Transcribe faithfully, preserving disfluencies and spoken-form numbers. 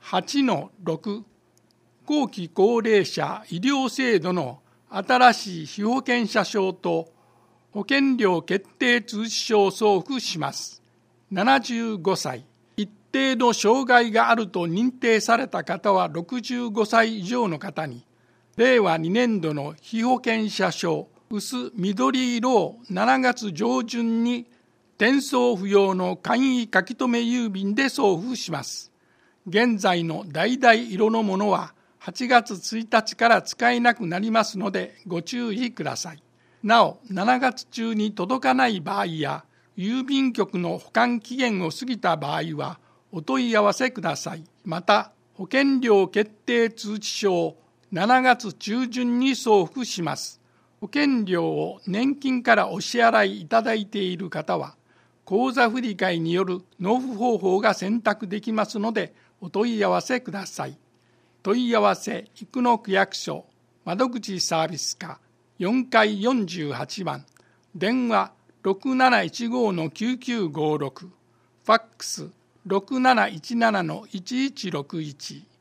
はちのろく 後期高齢者医療制度の新しい被保険者証と保険料決定通知書を送付します。ななじゅうごさい、一定の障害があると認定された方はろくじゅうごさい以上の方に、れいわにねんどの被保険者証薄緑色をしちがつ上旬に転送不要の簡易書き留め郵便で送付します。現在の橙色のものははちがつついたちから使えなくなりますのでご注意ください。なお、しちがつ中に届かない場合や、郵便局の保管期限を過ぎた場合はお問い合わせください。また、保険料決定通知書をしちがつ中旬に送付します。保険料を年金からお支払いいただいている方は、口座振替による納付方法が選択できますので、お問い合わせください。問い合わせ、生野区役所、窓口サービス課、よんかいよんじゅうはちばん、電話ろくなないちごのきゅうきゅうごろく、ファックスろくなないちななのいちいちろくいち。